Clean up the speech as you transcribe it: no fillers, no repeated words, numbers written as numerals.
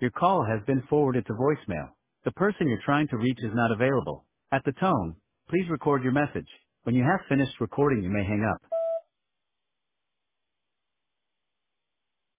Your call has been forwarded to voicemail. The person you're trying to reach is not available. At the tone, please record your message. When you have finished recording, you may hang up.